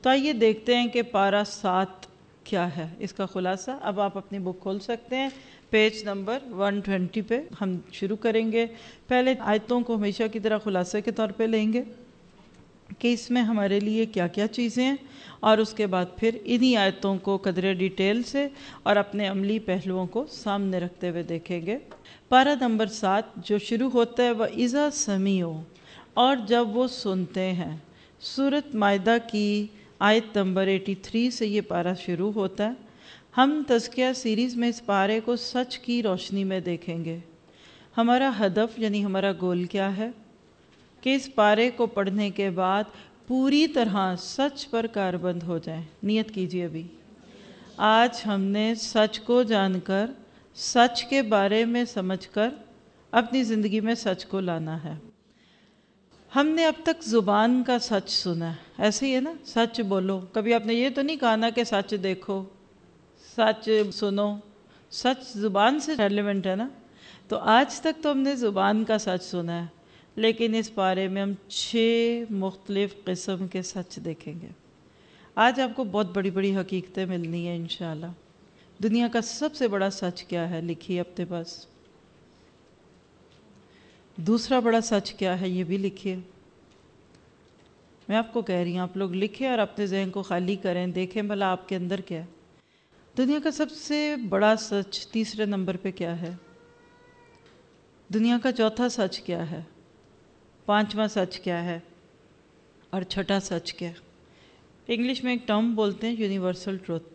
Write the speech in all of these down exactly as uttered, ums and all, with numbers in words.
تو آئیے دیکھتے ہیں کہ پارہ سات کیا ہے، اس کا خلاصہ۔ اب آپ اپنی بک کھول سکتے ہیں، پیج نمبر ون ٹوینٹی پہ ہم شروع کریں گے۔ پہلے آیتوں کو ہمیشہ کی طرح خلاصے کے طور پہ لیں گے کہ اس میں ہمارے لیے کیا کیا چیزیں ہیں، اور اس کے بعد پھر انہی آیتوں کو قدرے ڈیٹیل سے اور اپنے عملی پہلوؤں کو سامنے رکھتے ہوئے دیکھیں گے۔ پارہ نمبر سات جو شروع ہوتا ہے وَإِذَا سَمِعُوا، اور جب وہ سنتے ہیں۔ سورۃ مائدہ کی آیت نمبر اٹھاسی سے یہ پارہ شروع ہوتا ہے۔ ہم تزکیہ سیریز میں اس پارے کو سچ کی روشنی میں دیکھیں گے۔ ہمارا ہدف یعنی ہمارا گول کیا ہے کہ اس پارے کو پڑھنے کے بعد پوری طرح سچ پر کاربند ہو جائیں۔ نیت کیجئے ابھی۔ آج ہم نے سچ کو جان کر، سچ کے بارے میں سمجھ کر اپنی زندگی میں سچ کو لانا ہے۔ ہم نے اب تک زبان کا سچ سنا ہے، ایسے ہی ہے نا، سچ بولو۔ کبھی آپ نے یہ تو نہیں کہا نا کہ سچ دیکھو، سچ سنو۔ سچ زبان سے ریلیونٹ ہے نا۔ تو آج تک تو ہم نے زبان کا سچ سنا ہے، لیکن اس بارے میں ہم چھ مختلف قسم کے سچ دیکھیں گے۔ آج آپ کو بہت بڑی بڑی حقیقتیں ملنی ہیں انشاءاللہ۔ دنیا کا سب سے بڑا سچ کیا ہے، لکھیے اپنے پاس۔ دوسرا بڑا سچ کیا ہے، یہ بھی لکھیے۔ میں آپ کو کہہ رہی ہوں، آپ لوگ لکھیں اور اپنے ذہن کو خالی کریں، دیکھیں بھلا آپ کے اندر کیا ہے۔ دنیا کا سب سے بڑا سچ تیسرے نمبر پہ کیا ہے؟ دنیا کا چوتھا سچ کیا ہے؟ پانچواں سچ کیا ہے؟ اور چھٹا سچ کیا ہے؟ انگلش میں ایک ٹرم بولتے ہیں یونیورسل ٹروتھ۔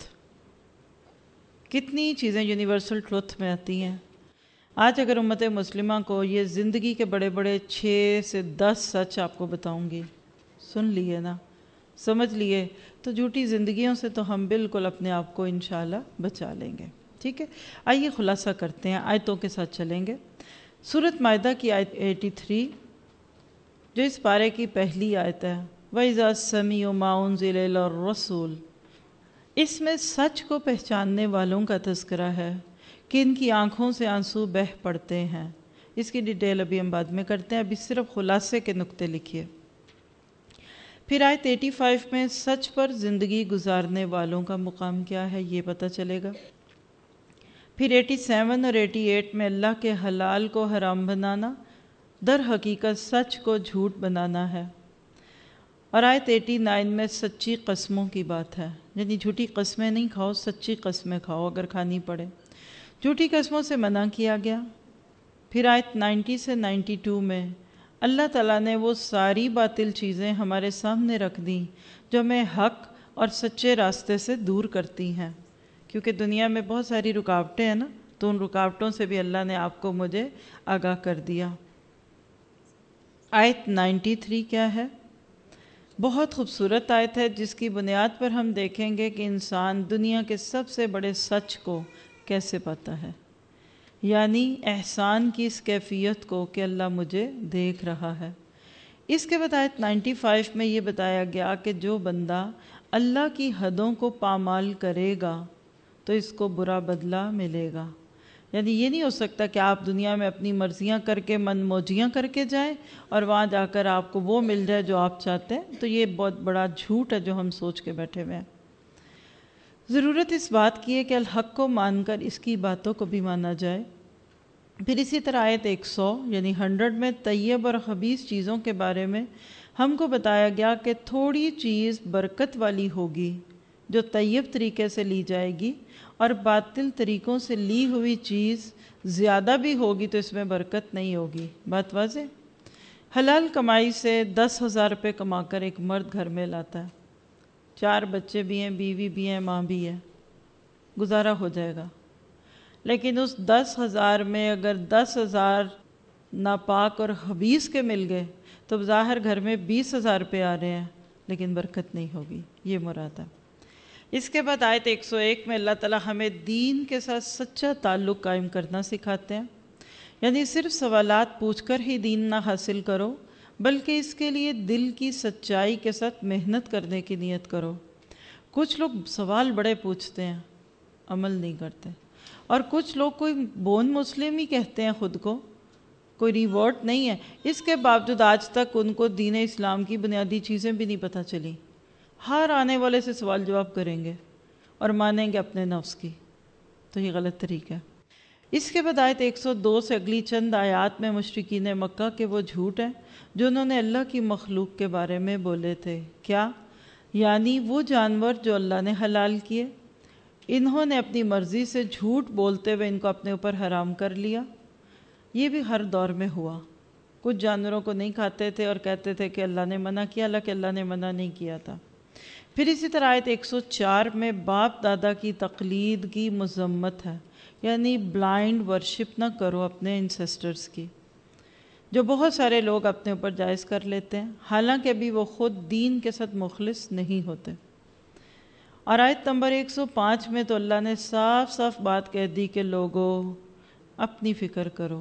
کتنی چیزیں یونیورسل ٹروتھ میں آتی ہیں۔ آج اگر امت مسلمہ کو یہ زندگی کے بڑے بڑے چھ سے دس سچ آپ کو بتاؤں گی، سن لیے نا، سمجھ لیے، تو جھوٹی زندگیوں سے تو ہم بالکل اپنے آپ کو انشاءاللہ بچا لیں گے۔ ٹھیک ہے، آئیے خلاصہ کرتے ہیں، آیتوں کے ساتھ چلیں گے۔ سورۃ مائدہ کی آیت اٹھاسی جو اس پارے کی پہلی آیت ہے، وَإِذَا سَمِعُوا مَا أُنزِلَ إِلَى الرَّسُولِ، اس میں سچ کو پہچاننے والوں کا تذکرہ ہے کہ ان کی آنکھوں سے آنسو بہہ پڑتے ہیں۔ اس کی ڈیٹیل ابھی ہم بعد میں کرتے ہیں، ابھی صرف خلاصے کے نقطے لکھیے۔ پھر آیت پچاسی میں سچ پر زندگی گزارنے والوں کا مقام کیا ہے یہ پتہ چلے گا۔ پھر ستاسی اور اٹھاسی میں اللہ کے حلال کو حرام بنانا در حقیقت سچ کو جھوٹ بنانا ہے۔ اور آیت نناسی میں سچی قسموں کی بات ہے، یعنی جھوٹی قسمیں نہیں کھاؤ، سچی قسمیں کھاؤ اگر کھانی پڑے۔ جھوٹی قسموں سے منع کیا گیا۔ پھر آیت نوے سے بانوے میں اللہ تعالیٰ نے وہ ساری باطل چیزیں ہمارے سامنے رکھ دیں جو ہمیں حق اور سچے راستے سے دور کرتی ہیں، کیونکہ دنیا میں بہت ساری رکاوٹیں ہیں نا، تو ان رکاوٹوں سے بھی اللہ نے آپ کو مجھے آگاہ کر دیا۔ آیت ترانوے کیا ہے؟ بہت خوبصورت آیت ہے جس کی بنیاد پر ہم دیکھیں گے کہ انسان دنیا کے سب سے بڑے سچ کو کیسے پاتا ہے، یعنی احسان کی اس کیفیت کو کہ اللہ مجھے دیکھ رہا ہے۔ اس کے بعد آیت پچانوے میں یہ بتایا گیا کہ جو بندہ اللہ کی حدوں کو پامال کرے گا تو اس کو برا بدلہ ملے گا۔ یعنی یہ نہیں ہو سکتا کہ آپ دنیا میں اپنی مرضیاں کر کے من موجیاں کر کے جائیں اور وہاں جا کر آپ کو وہ مل جائے جو آپ چاہتے ہیں، تو یہ بہت بڑا جھوٹ ہے جو ہم سوچ کے بیٹھے ہوئے ہیں۔ ضرورت اس بات کی ہے کہ الحق کو مان کر اس کی باتوں کو بھی مانا جائے۔ پھر اسی طرح آیت سو یعنی ہنڈرڈ میں طیب اور خبیث چیزوں کے بارے میں ہم کو بتایا گیا کہ تھوڑی چیز برکت والی ہوگی جو طیب طریقے سے لی جائے گی، اور باطل طریقوں سے لی ہوئی چیز زیادہ بھی ہوگی تو اس میں برکت نہیں ہوگی۔ بات واضح؟ حلال کمائی سے دس ہزار روپے کما کر ایک مرد گھر میں لاتا ہے، چار بچے بھی ہیں، بیوی بھی ہیں، ماں بھی ہے، گزارا ہو جائے گا۔ لیکن اس دس ہزار میں اگر دس ہزار ناپاک اور خبیث کے مل گئے تو بظاہر گھر میں بیس ہزار روپے آ رہے ہیں لیکن برکت نہیں ہوگی، یہ مراد ہے۔ اس کے بعد آیت ایک سو ایک میں اللہ تعالیٰ ہمیں دین کے ساتھ سچا تعلق قائم کرنا سکھاتے ہیں، یعنی صرف سوالات پوچھ کر ہی دین نہ حاصل کرو بلکہ اس کے لیے دل کی سچائی کے ساتھ محنت کرنے کی نیت کرو۔ کچھ لوگ سوال بڑے پوچھتے ہیں، عمل نہیں کرتے، اور کچھ لوگ کوئی بون مسلم ہی کہتے ہیں خود کو، کوئی ریورٹ نہیں ہے، اس کے باوجود آج تک ان کو دین اسلام کی بنیادی چیزیں بھی نہیں پتہ چلی۔ ہر آنے والے سے سوال جواب کریں گے اور مانیں گے اپنے نفس کی، تو یہ غلط طریقہ ہے۔ اس کے بعد آیت ایک سو دو سے اگلی چند آیات میں مشرکین مکہ کے وہ جھوٹ ہیں جو انہوں نے اللہ کی مخلوق کے بارے میں بولے تھے۔ کیا؟ یعنی وہ جانور جو اللہ نے حلال کیے، انہوں نے اپنی مرضی سے جھوٹ بولتے ہوئے ان کو اپنے اوپر حرام کر لیا۔ یہ بھی ہر دور میں ہوا، کچھ جانوروں کو نہیں کھاتے تھے اور کہتے تھے کہ اللہ نے منع کیا، اللہ کہ اللہ نے منع نہیں کیا تھا۔ پھر اسی طرح آیت ایک سو چار میں باپ دادا کی تقلید کی مذمت ہے، یعنی بلائنڈ ورشپ نہ کرو اپنے انسیسٹرز کی، جو بہت سارے لوگ اپنے اوپر جائز کر لیتے ہیں، حالانکہ بھی وہ خود دین کے ساتھ مخلص نہیں ہوتے۔ اور آیت نمبر ایک سو پانچ میں تو اللہ نے صاف صاف بات کہہ دی کہ لوگوں اپنی فکر کرو۔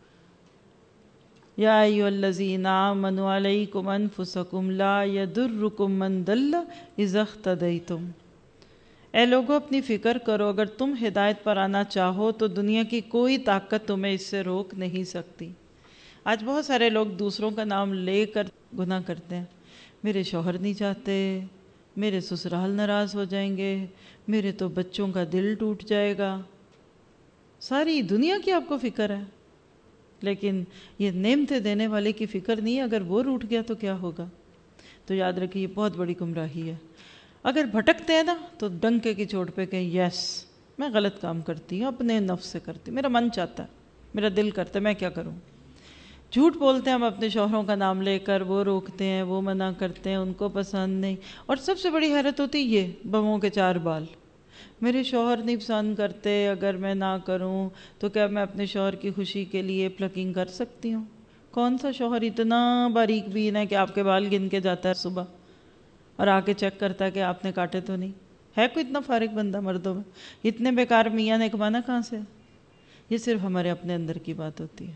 یا ایھا الذین آمنوا علیکم انفسکم لا یضرکم من ضل اذا اہتدیتم۔ اے لوگوں اپنی فکر کرو، اگر تم ہدایت پر آنا چاہو تو دنیا کی کوئی طاقت تمہیں اس سے روک نہیں سکتی۔ آج بہت سارے لوگ دوسروں کا نام لے کر گناہ کرتے ہیں، میرے شوہر نہیں چاہتے، میرے سسرال ناراض ہو جائیں گے، میرے تو بچوں کا دل ٹوٹ جائے گا۔ ساری دنیا کی آپ کو فکر ہے، لیکن یہ نعمتیں دینے والے کی فکر نہیں ہے۔ اگر وہ روٹ گیا تو کیا ہوگا؟ تو یاد رکھیے یہ بہت بڑی گمراہی ہے۔ اگر بھٹکتے ہیں نا تو ڈنکے کی چوٹ پہ کہیں یس میں غلط کام کرتی ہوں، اپنے نفس سے کرتی ہوں، میرا من چاہتا ہے، میرا دل کرتا ہے، میں کیا کروں۔ جھوٹ بولتے ہیں ہم اپنے شوہروں کا نام لے کر، وہ روکتے ہیں، وہ منع کرتے ہیں، ان کو پسند نہیں۔ اور سب سے بڑی حیرت ہوتی یہ بموں کے چار بال، میرے شوہر نہیں پسند کرتے، اگر میں نہ کروں تو کیا میں اپنے شوہر کی خوشی کے لیے پلکنگ کر سکتی ہوں؟ کون سا شوہر اتنا باریک بین ہے کہ آپ کے بال گن کے جاتا ہے صبح اور آ کے چیک کرتا ہے کہ آپ نے کاٹے تو نہیں؟ ہے کوئی اتنا فارغ بندہ مردوں میں؟ اتنے بیکار میاں نے کمانا کہاں سے؟ یہ صرف ہمارے اپنے اندر کی بات ہوتی ہے۔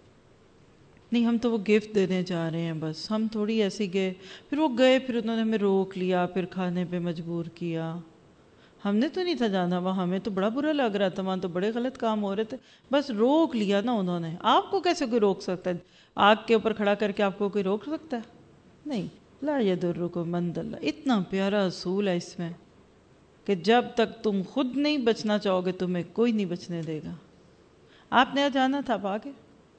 نہیں ہم تو وہ گفٹ دینے جا رہے ہیں بس، ہم تھوڑی ایسی گئے، پھر وہ گئے، پھر انہوں نے ہمیں روک لیا، پھر کھانے پہ مجبور کیا۔ ہم نے تو نہیں تھا جانا وہاں، ہمیں تو بڑا برا لگ رہا تھا، وہاں تو بڑے غلط کام ہو رہے تھے، بس روک لیا نا انہوں نے۔ آپ کو کیسے کوئی روک سکتا ہے؟ آگ کے اوپر کھڑا کر کے آپ کو کوئی روک سکتا ہے؟ نہیں۔ لا یضرکم من ضل، اتنا پیارا اصول ہے اس میں کہ جب تک تم خود نہیں بچنا چاہو گے تمہیں کوئی نہیں بچنے دے گا۔ آپ نے جانا تھا، آپ آگے،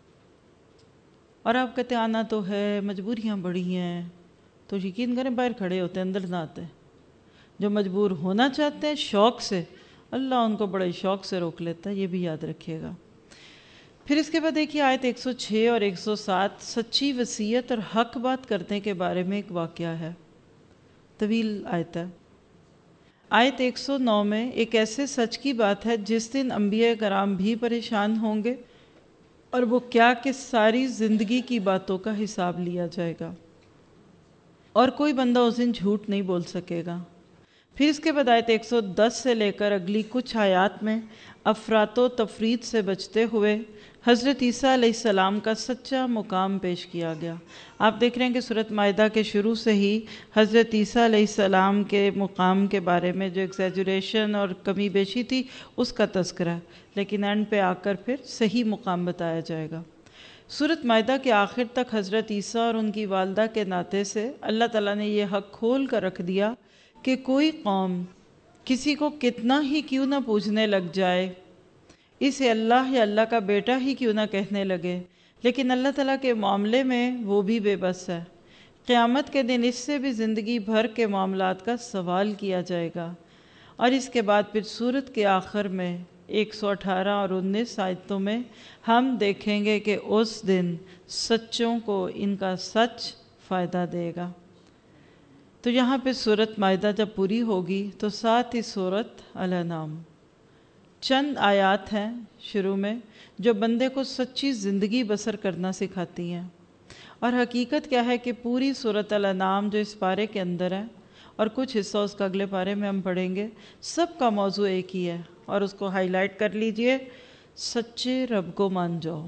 اور آپ کہتے آنا تو ہے، مجبوریاں بڑی ہیں، تو یقین کریں باہر کھڑے ہوتے ہیں، اندر نہ آتے ہیں۔ جو مجبور ہونا چاہتے ہیں شوق سے، اللہ ان کو بڑے شوق سے روک لیتا ہے، یہ بھی یاد رکھیے گا۔ پھر اس کے بعد دیکھیے آیت ایک سو چھ اور ایک سو سات سچی وصیت اور حق بات کرنے کے بارے میں ایک واقعہ ہے، طویل آیت ہے۔ آیت ایک سو نو میں ایک ایسے سچ کی بات ہے جس دن انبیاء کرام بھی پریشان ہوں گے، اور وہ کیا کہ ساری زندگی کی باتوں کا حساب لیا جائے گا، اور کوئی بندہ اس دن جھوٹ نہیں بول سکے گا۔ پھر اس کے بعد آیت ایک سو دس سے لے کر اگلی کچھ آیات میں افراط و تفریط سے بچتے ہوئے حضرت عیسیٰ علیہ السلام کا سچا مقام پیش کیا گیا۔ آپ دیکھ رہے ہیں کہ سورۃ مائدہ کے شروع سے ہی حضرت عیسیٰ علیہ السلام کے مقام کے بارے میں جو ایگزیجریشن اور کمی بیشی تھی اس کا تذکرہ ہے، لیکن اینڈ پہ آ کر پھر صحیح مقام بتایا جائے گا۔ سورۃ مائدہ کے آخر تک حضرت عیسیٰ اور ان کی والدہ کے ناطے سے اللہ تعالیٰ نے یہ حق کھول کر رکھ دیا کہ کوئی قوم کسی کو کتنا ہی کیوں نہ پوجنے لگ جائے، اسے اللہ یا اللہ کا بیٹا ہی کیوں نہ کہنے لگے، لیکن اللہ تعالیٰ کے معاملے میں وہ بھی بے بس ہے۔ قیامت کے دن اس سے بھی زندگی بھر کے معاملات کا سوال کیا جائے گا۔ اور اس کے بعد پھر سورت کے آخر میں ایک سو اٹھارہ اور انیس آیتوں میں ہم دیکھیں گے کہ اس دن سچوں کو ان کا سچ فائدہ دے گا۔ تو یہاں پہ سورۃ مائدہ جب پوری ہوگی تو ساتھ ہی سورۃ الانعام، چند آیات ہیں شروع میں جو بندے کو سچی زندگی بسر کرنا سکھاتی ہیں۔ اور حقیقت کیا ہے کہ پوری سورۃ الانعام جو اس پارے کے اندر ہے اور کچھ حصہ اس کا اگلے پارے میں ہم پڑھیں گے، سب کا موضوع ایک ہی ہے، اور اس کو ہائی لائٹ کر لیجئے، سچے رب کو مان جاؤ،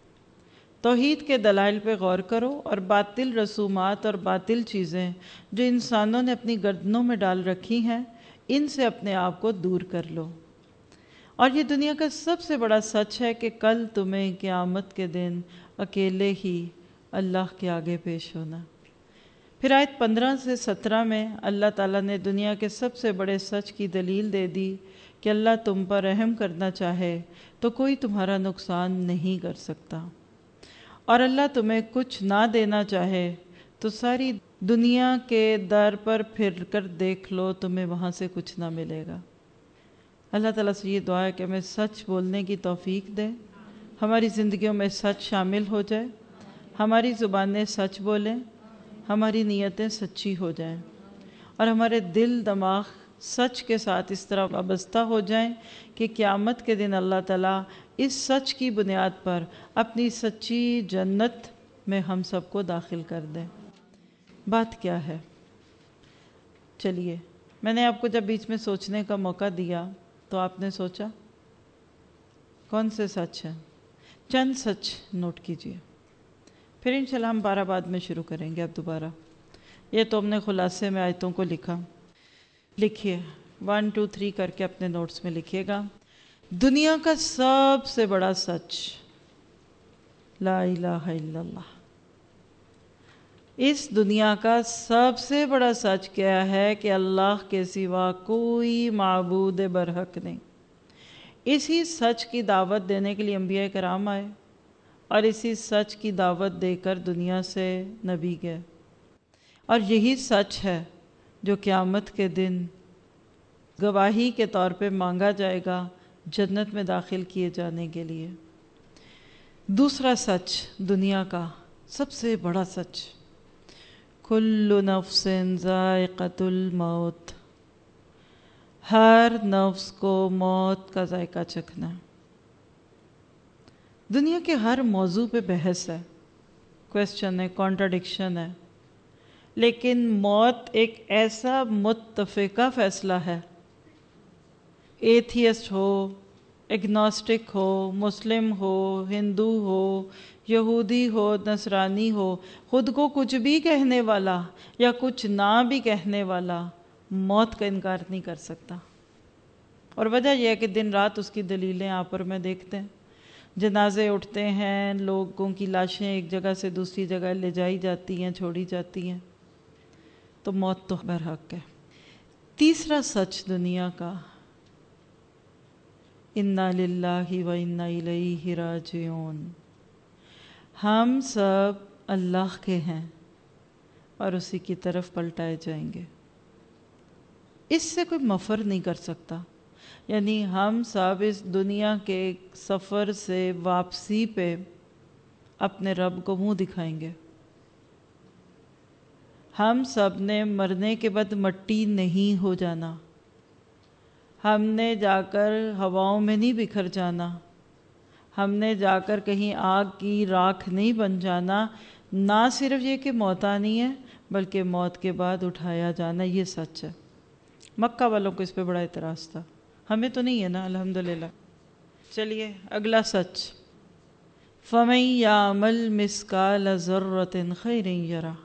توحید کے دلائل پہ غور کرو، اور باطل رسومات اور باطل چیزیں جو انسانوں نے اپنی گردنوں میں ڈال رکھی ہیں ان سے اپنے آپ کو دور کر لو۔ اور یہ دنیا کا سب سے بڑا سچ ہے کہ کل تمہیں قیامت کے دن اکیلے ہی اللہ کے آگے پیش ہونا۔ پھر آیت پندرہ سے سترہ میں اللہ تعالیٰ نے دنیا کے سب سے بڑے سچ کی دلیل دے دی کہ اللہ تم پر رحم کرنا چاہے تو کوئی تمہارا نقصان نہیں کر سکتا، اور اللہ تمہیں کچھ نہ دینا چاہے تو ساری دنیا کے در پر پھر کر دیکھ لو، تمہیں وہاں سے کچھ نہ ملے گا۔ اللہ تعالیٰ سے یہ دعا ہے کہ ہمیں سچ بولنے کی توفیق دے، ہماری زندگیوں میں سچ شامل ہو جائے، ہماری زبانیں سچ بولیں، ہماری نیتیں سچی ہو جائیں، اور ہمارے دل دماغ سچ کے ساتھ اس طرح وابستہ ہو جائیں کہ قیامت کے دن اللہ تعالیٰ اس سچ کی بنیاد پر اپنی سچی جنت میں ہم سب کو داخل کر دیں۔ بات کیا ہے؟ چلیے، میں نے آپ کو جب بیچ میں سوچنے کا موقع دیا تو آپ نے سوچا کون سے سچ ہیں؟ چند سچ نوٹ کیجئے، پھر انشاءاللہ ہم بارہ بعد میں شروع کریں گے۔ اب دوبارہ یہ تو ہم نے خلاصے میں آیتوں کو لکھا، لکھیے ون ٹو تھری کر کے اپنے نوٹس میں لکھیے گا۔ دنیا کا سب سے بڑا سچ لا الہ الا اللہ۔ اس دنیا کا سب سے بڑا سچ کیا ہے کہ اللہ کے سوا کوئی معبود برحق نہیں۔ اسی سچ کی دعوت دینے کے لیے انبیاء کرام آئے، اور اسی سچ کی دعوت دے کر دنیا سے نبی گئے، اور یہی سچ ہے جو قیامت کے دن گواہی کے طور پہ مانگا جائے گا جنت میں داخل کیے جانے کے لیے۔ دوسرا سچ دنیا کا سب سے بڑا سچ، کل نفس ذائقۃ الموت، ہر نفس کو موت کا ذائقہ چکھنا۔ دنیا کے ہر موضوع پہ بحث ہے، کویسچن ہے، کانٹرڈکشن ہے، لیکن موت ایک ایسا متفقہ فیصلہ ہے، ایتھیسٹ ہو، اگنوسٹک ہو، مسلم ہو، ہندو ہو، یہودی ہو، نصرانی ہو، خود کو کچھ بھی کہنے والا یا کچھ نہ بھی کہنے والا موت کا انکار نہیں کر سکتا۔ اور وجہ یہ ہے کہ دن رات اس کی دلیلیں آپ اور میں دیکھتے ہیں، جنازے اٹھتے ہیں، لوگوں کی لاشیں ایک جگہ سے دوسری جگہ لے جائی جاتی ہیں، چھوڑی جاتی ہیں، تو موت تو برحق ہے۔ تیسرا سچ دنیا کا، انا للہ و انا الیہ راجعون، ہم سب اللہ کے ہیں اور اسی کی طرف پلٹائے جائیں گے۔ اس سے کوئی مفر نہیں کر سکتا، یعنی ہم سب اس دنیا کے سفر سے واپسی پہ اپنے رب کو منہ دکھائیں گے۔ ہم سب نے مرنے کے بعد مٹی نہیں ہو جانا، ہم نے جا کر ہواؤں میں نہیں بکھر جانا، ہم نے جا کر کہیں آگ کی راکھ نہیں بن جانا۔ نہ صرف یہ کہ موت آنی ہے بلکہ موت کے بعد اٹھایا جانا، یہ سچ ہے۔ مکہ والوں کو اس پہ بڑا اعتراض تھا، ہمیں تو نہیں ہے نا الحمدللہ۔ چلیے اگلا سچ، فَمَن يَعْمَلْ مِثْقَالَ ذَرَّةٍ خَيْرًا يَرَهُ،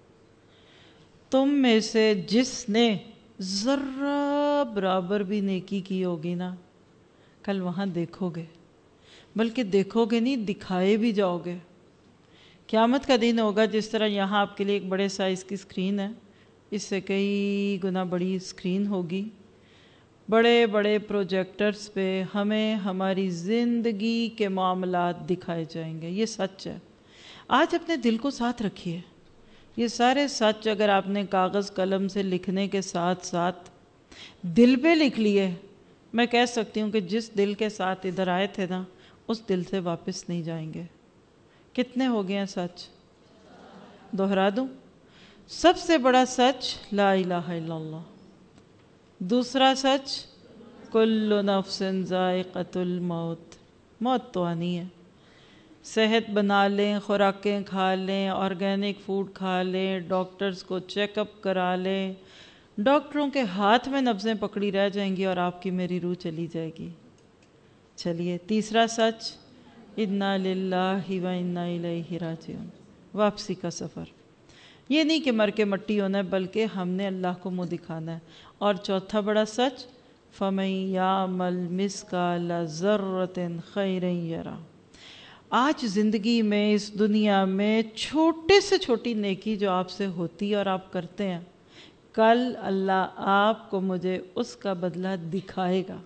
تم میں سے جس نے ذرہ برابر بھی نیکی کی ہوگی نا، کل وہاں دیکھو گے، بلکہ دیکھو گے نہیں، دکھائے بھی جاؤ گے۔ قیامت کا دن ہوگا جس طرح یہاں آپ کے لیے ایک بڑے سائز کی سکرین ہے، اس سے کئی گنا بڑی سکرین ہوگی، بڑے بڑے پروجیکٹرز پہ ہمیں ہماری زندگی کے معاملات دکھائے جائیں گے۔ یہ سچ ہے۔ آج اپنے دل کو ساتھ رکھیے، یہ سارے سچ اگر آپ نے کاغذ قلم سے لکھنے کے ساتھ ساتھ دل پہ لکھ لیے، میں کہہ سکتی ہوں کہ جس دل کے ساتھ ادھر آئے تھے نا، اس دل سے واپس نہیں جائیں گے۔ کتنے ہو گئے ہیں سچ؟ دوہرا دوں، سب سے بڑا سچ لا الہ الا اللہ، دوسرا سچ کل نفس ذائقۃ الموت، موت تو آنی ہے۔ صحت بنا لیں، خوراکیں کھا لیں، آرگینک فوڈ کھا لیں، ڈاکٹرز کو چیک اپ کرا لیں، ڈاکٹروں کے ہاتھ میں نبضیں پکڑی رہ جائیں گی اور آپ کی میری روح چلی جائے گی۔ چلیے تیسرا سچ، انا للہ و انا الیہ راجعون، واپسی کا سفر۔ یہ نہیں کہ مر کے مٹی ہونا ہے، بلکہ ہم نے اللہ کو منہ دکھانا ہے۔ اور چوتھا بڑا سچ، فَمَن يَعْمَلْ مِثْقَالَ ذَرَّةٍ خَيْرًا يَرَهُ، آج زندگی میں اس دنیا میں چھوٹے سے چھوٹی نیکی جو آپ سے ہوتی ہے اور آپ کرتے ہیں، کل اللہ آپ کو مجھے اس کا بدلہ دکھائے گا۔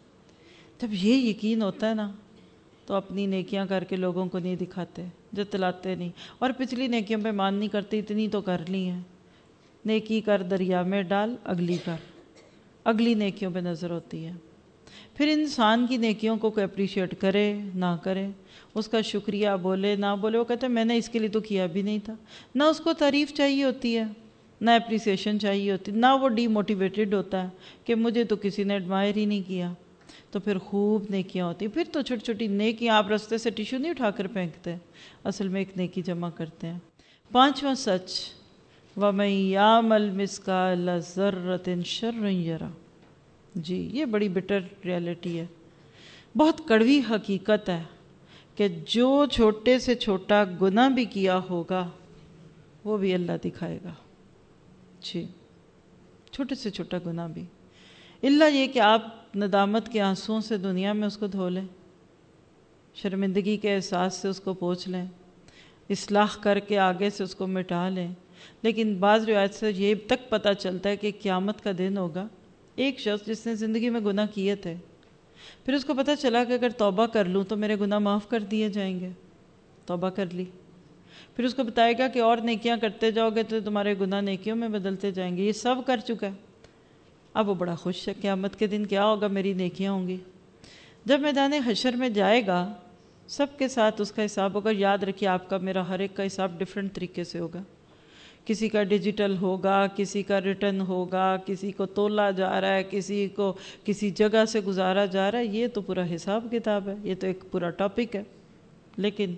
جب یہ یقین ہوتا ہے نا تو اپنی نیکیاں کر کے لوگوں کو نہیں دکھاتے، جتلاتے نہیں، اور پچھلی نیکیوں پہ مان نہیں کرتے، اتنی تو کر لی ہیں۔ نیکی کر دریا میں ڈال، اگلی کر، اگلی نیکیوں پہ نظر ہوتی ہے۔ پھر انسان کی نیکیوں کو کوئی اپریشیٹ کرے نہ کرے، اس کا شکریہ بولے نہ بولے، وہ کہتے ہیں میں نے اس کے لیے تو کیا بھی نہیں تھا۔ نہ اس کو تعریف چاہیے ہوتی ہے، نہ اپریسیشن چاہیے ہوتی، نہ وہ ڈی موٹیویٹڈ ہوتا ہے کہ مجھے تو کسی نے ایڈمائر ہی نہیں کیا۔ تو پھر خوب نیکیاں ہوتی ہیں۔ پھر تو چھوٹی چھوٹی نیکیاں، آپ رستے سے ٹیشو نہیں اٹھا کر پھینکتے، اصل میں ایک نیکی جمع کرتے ہیں۔ پانچواں سچ، وَمَن يَعْمَلْ مِثْقَالَ ذَرَّةٍ شَرًّا يَرَهُ۔ جی یہ بڑی بٹر ریالٹی ہے، بہت کڑوی حقیقت ہے کہ جو چھوٹے سے چھوٹا گناہ بھی کیا ہوگا وہ بھی اللہ دکھائے گا۔ جی چھوٹے سے چھوٹا گناہ بھی، اللہ یہ کہ آپ ندامت کے آنسوؤں سے دنیا میں اس کو دھو لیں، شرمندگی کے احساس سے اس کو پوچھ لیں، اصلاح کر کے آگے سے اس کو مٹا لیں۔ لیکن بعض روایت سے یہ تک پتہ چلتا ہے کہ قیامت کا دن ہوگا، ایک شخص جس نے زندگی میں گناہ کیے تھے، پھر اس کو پتہ چلا کہ اگر توبہ کر لوں تو میرے گناہ معاف کر دیے جائیں گے، توبہ کر لی، پھر اس کو بتائے گا کہ اور نیکیاں کرتے جاؤ گے تو تمہارے گناہ نیکیوں میں بدلتے جائیں گے، یہ سب کر چکا ہے۔ اب وہ بڑا خوش ہے، قیامت کے دن کیا ہوگا، میری نیکیاں ہوں گی۔ جب میدان حشر میں جائے گا سب کے ساتھ اس کا حساب ہوگا۔ یاد رکھیے آپ کا میرا ہر ایک کا حساب ڈیفرنٹ طریقے سے ہوگا، کسی کا ڈیجیٹل ہوگا، کسی کا ریٹن ہوگا، کسی کو تولا جا رہا ہے، کسی کو کسی جگہ سے گزارا جا رہا ہے، یہ تو پورا حساب کتاب ہے، یہ تو ایک پورا ٹاپک ہے۔ لیکن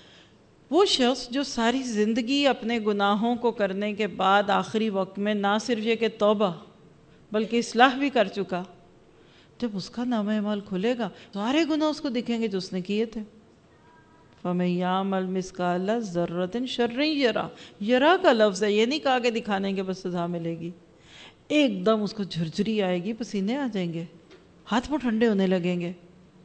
وہ شخص جو ساری زندگی اپنے گناہوں کو کرنے کے بعد آخری وقت میں نہ صرف یہ کہ توبہ بلکہ اصلاح بھی کر چکا، جب اس کا نامہ اعمال کھلے گا سارے گناہ اس کو دکھیں گے جو اس نے کیے تھے۔ فَمَن يَعْمَلْ مِثْقَالَ ذَرَّةٍ شَرًّا يَرَهُ، یرا کا لفظ ہے، یہ نہیں کہا کہ دکھانے کے بس سزا ملے گی، ایک دم اس کو جھرجھری آئے گی، پسینے آ جائیں گے، ہاتھ پاؤں ٹھنڈے ہونے لگیں گے،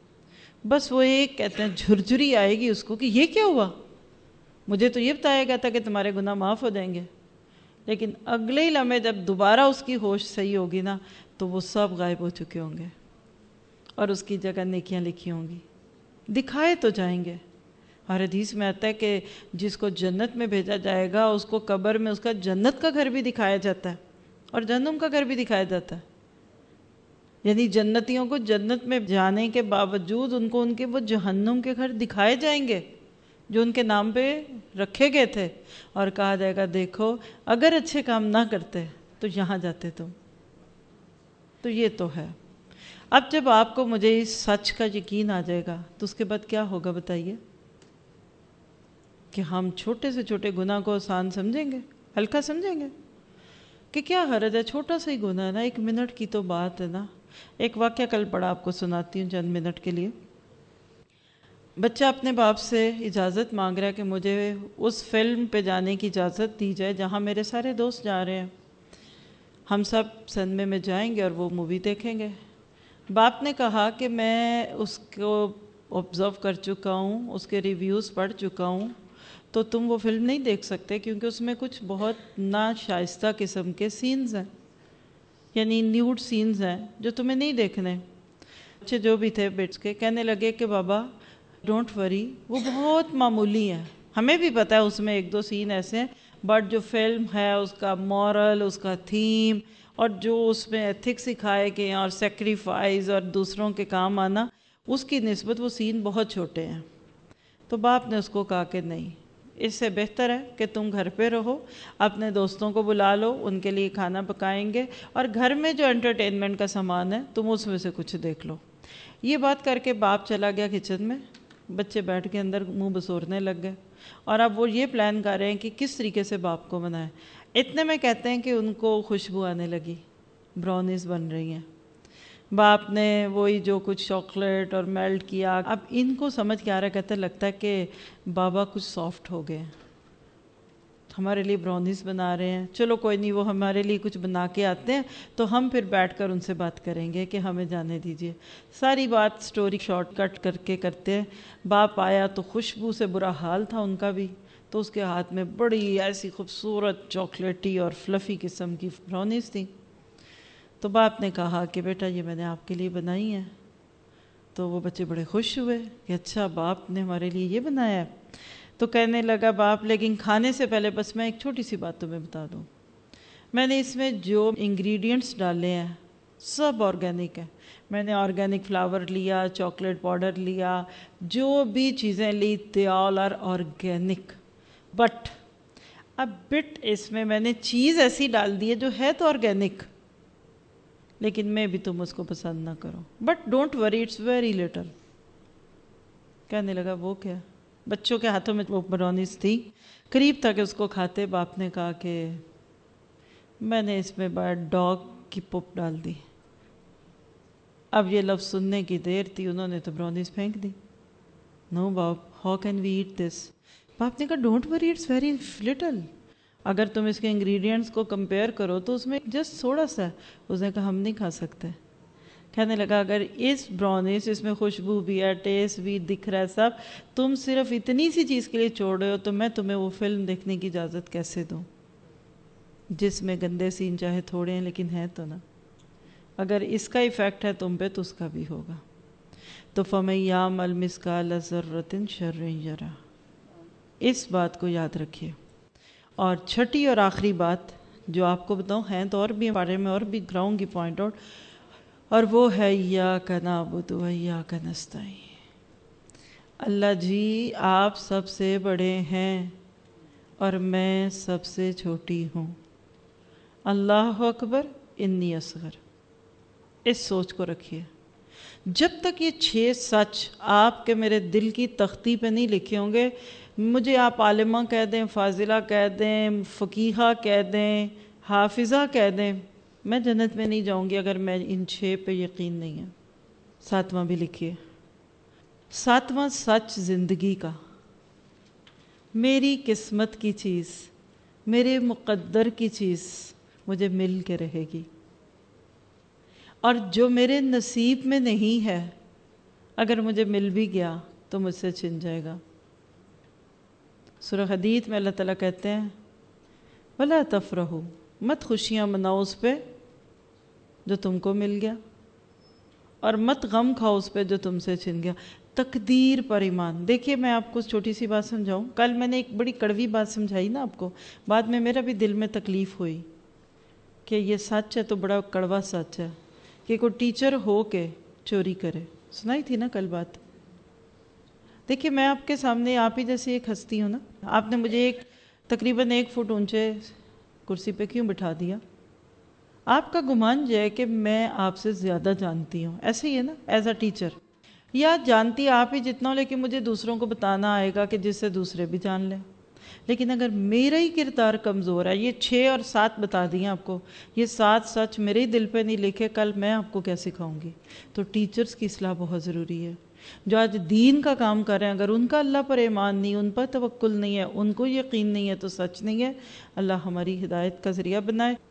بس وہ ایک کہتے ہیں جھرجھری آئے گی اس کو کہ یہ کیا ہوا، مجھے تو یہ بتایا گیا تھا کہ تمہارے گناہ معاف ہو جائیں گے۔ لیکن اگلے ہی لمحے جب دوبارہ اس کی ہوش صحیح ہوگی نا تو وہ سب غائب ہو چکے ہوں گے اور اس کی جگہ نیکیاں لکھی ہوں گی، دکھائے تو جائیں گے۔ اور حدیث میں آتا ہے کہ جس کو جنت میں بھیجا جائے گا اس کو قبر میں اس کا جنت کا گھر بھی دکھایا جاتا ہے اور جہنم کا گھر بھی دکھایا جاتا ہے، یعنی جنتیوں کو جنت میں جانے کے باوجود ان کو ان کے وہ جہنم کے گھر دکھائے جائیں گے جو ان کے نام پہ رکھے گئے تھے، اور کہا جائے گا دیکھو اگر اچھے کام نہ کرتے تو یہاں جاتے تم۔ تو یہ تو ہے۔ اب جب آپ کو مجھے اس سچ کا یقین آ جائے گا تو اس کے بعد کیا ہوگا بتائیے؟ کہ ہم چھوٹے سے چھوٹے گناہ کو آسان سمجھیں گے، ہلکا سمجھیں گے کہ کیا حرج ہے، چھوٹا سا ہی گناہ ہے نا، ایک منٹ کی تو بات ہے نا۔ ایک واقعہ کل پڑھا آپ کو سناتی ہوں چند منٹ کے لیے۔ بچہ اپنے باپ سے اجازت مانگ رہا ہے کہ مجھے اس فلم پہ جانے کی اجازت دی جائے جہاں میرے سارے دوست جا رہے ہیں، ہم سب سنیما میں جائیں گے اور وہ مووی دیکھیں گے۔ باپ نے کہا کہ میں اس کو آبزرو کر چکا ہوں، اس کے ریویوز پڑھ چکا ہوں، تو تم وہ فلم نہیں دیکھ سکتے کیونکہ اس میں کچھ بہت ناشائستہ قسم کے سینز ہیں، یعنی نیوڈ سینز ہیں جو تمہیں نہیں دیکھنے۔ بچے جو بھی تھے بیٹھ کے کہنے لگے کہ بابا ڈونٹ وری، وہ بہت معمولی ہیں، ہمیں بھی پتہ ہے اس میں ایک دو سین ایسے ہیں، بٹ جو فلم ہے اس کا مورل، اس کا تھیم اور جو اس میں ایتھکس سکھائے گئے ہیں اور سیکریفائز اور دوسروں کے کام آنا، اس کی نسبت وہ سین بہت چھوٹے ہیں۔ تو باپ نے اس کو کہا کہ نہیں، اس سے بہتر ہے کہ تم گھر پہ رہو، اپنے دوستوں کو بلا لو، ان کے لیے کھانا پکائیں گے، اور گھر میں جو انٹرٹینمنٹ کا سامان ہے تم اس میں سے کچھ دیکھ لو۔ یہ بات کر کے باپ چلا گیا کچن میں، بچے بیٹھ کے اندر منہ بسورنے لگ گئے، اور اب وہ یہ پلان کر رہے ہیں کہ کس طریقے سے باپ کو منائیں۔ اتنے میں کہتے ہیں کہ ان کو خوشبو آنے لگی، براؤنیز بن رہی ہیں۔ باپ نے وہی جو کچھ چاکلیٹ اور میلٹ کیا، اب ان کو سمجھ کے آ رہا، کہتے لگتا ہے کہ بابا کچھ سافٹ ہو گئے، ہمارے لیے براؤنیز بنا رہے ہیں، چلو کوئی نہیں، وہ ہمارے لیے کچھ بنا کے آتے ہیں تو ہم پھر بیٹھ کر ان سے بات کریں گے کہ ہمیں جانے دیجیے. ساری بات سٹوری شارٹ کٹ کر کے کرتے ہیں. باپ آیا تو خوشبو سے برا حال تھا ان کا بھی، تو اس کے ہاتھ میں بڑی ایسی خوبصورت چاکلیٹی اور فلفی قسم کی براؤنیز تھی. تو باپ نے کہا کہ بیٹا یہ میں نے آپ کے لیے بنائی ہیں. تو وہ بچے بڑے خوش ہوئے کہ اچھا باپ نے ہمارے لیے یہ بنایا ہے. تو کہنے لگا باپ لیکن کھانے سے پہلے بس میں ایک چھوٹی سی بات تمہیں بتا دوں، میں نے اس میں جو انگریڈینٹس ڈالے ہیں سب آرگینک ہیں. میں نے آرگینک فلاور لیا، چاکلیٹ پاؤڈر لیا، جو بھی چیزیں لی they all are organic. But اب بٹ اس میں میں نے چیز ایسی ڈال دی ہے جو ہے تو آرگینک، لیکن میں بھی تم اس کو پسند نہ کرو. But don't worry it's very little. کہنے لگا وہ کیا؟ بچوں کے ہاتھوں میں وہ براؤنیز تھی، قریب تھا کہ اس کو کھاتے. باپ نے کہا کہ میں نے اس میں بعد ڈاگ کی پپ ڈال دی. اب یہ لفظ سننے کی دیر تھی، انہوں نے تو براؤنیز پھینک دی. نو باپ، how can we eat this? باپ نے کہا don't worry it's very little. اگر تم اس کے انگریڈینٹس کو کمپیئر کرو تو اس میں جسٹ تھوڑا سا ہے. اس نے کہا ہم نہیں کھا سکتے. کہنے لگا اگر اس براؤنیز اس میں خوشبو بھی ہے، ٹیسٹ بھی دکھ رہا ہے سب، تم صرف اتنی سی چیز کے لیے چھوڑ رہے ہو تو میں تمہیں وہ فلم دیکھنے کی اجازت کیسے دوں جس میں گندے سین چاہے تھوڑے ہیں لیکن ہیں تو نا. اگر اس کا ایفیکٹ ہے تم پہ تو اس کا بھی ہوگا. تو فَمَن يَعْمَلْ مِثْقَالَ ذَرَّةٍ شَرًّا يَرَهُ. اس بات کو یاد رکھیے. اور چھٹی اور آخری بات جو آپ کو بتاؤں، ہیں تو اور بھی بارے میں اور بھی گراؤں گی پوائنٹ آؤٹ، اور وہ ہے ایاک نعبد و ایاک نستعین. اللہ جی آپ سب سے بڑے ہیں اور میں سب سے چھوٹی ہوں. اللہ اکبر انی اصغر. اس سوچ کو رکھیے. جب تک یہ چھ سچ آپ کے میرے دل کی تختی پہ نہیں لکھے ہوں گے، مجھے آپ عالمہ کہہ دیں، فاضلہ کہہ دیں، فقیہہ کہہ دیں، حافظہ کہہ دیں، میں جنت میں نہیں جاؤں گی اگر میں ان چھ پہ یقین نہیں ہے. ساتواں بھی لکھیے. ساتواں سچ زندگی کا، میری قسمت کی چیز، میرے مقدر کی چیز مجھے مل کے رہے گی، اور جو میرے نصیب میں نہیں ہے اگر مجھے مل بھی گیا تو مجھ سے چھن جائے گا. سورہ حدید میں اللہ تعالیٰ کہتے ہیں وَلَا تَفْرَحُوا، مت خوشیاں مناؤ اس پہ جو تم کو مل گیا، اور مت غم کھاؤ اس پہ جو تم سے چھن گیا. تقدیر پر ایمان. دیکھیے میں آپ کو چھوٹی سی بات سمجھاؤں. کل میں نے ایک بڑی کڑوی بات سمجھائی نا آپ کو، بعد میں میرا بھی دل میں تکلیف ہوئی کہ یہ سچ ہے تو بڑا کڑوا سچ ہے کہ کوئی ٹیچر ہو کے چوری کرے. سنائی تھی نا کل بات. دیکھیے میں آپ کے سامنے آپ ہی جیسی ایک ہستی ہوں نا. آپ نے مجھے ایک تقریباً ایک فٹ اونچے کرسی پہ کیوں بٹھا دیا؟ آپ کا گمان یہ ہے کہ میں آپ سے زیادہ جانتی ہوں، ایسے ہی ہے نا ایز اے ٹیچر، یا جانتی آپ ہی جتنا ہو لیکن مجھے دوسروں کو بتانا آئے گا کہ جس سے دوسرے بھی جان لیں. لیکن اگر میرا ہی کردار کمزور ہے، یہ چھ اور سات بتا دیا آپ کو، یہ سات سچ میرے ہی دل پہ نہیں لکھے، کل میں آپ کو کیسے سکھاؤں گی؟ تو ٹیچرز کی اصلاح بہت ضروری ہے. جو آج دین کا کام کر رہے ہیں، اگر ان کا اللہ پر ایمان نہیں، ان پر توکل نہیں ہے، ان کو یقین نہیں ہے تو سچ نہیں ہے. اللہ ہماری ہدایت کا ذریعہ بنائے.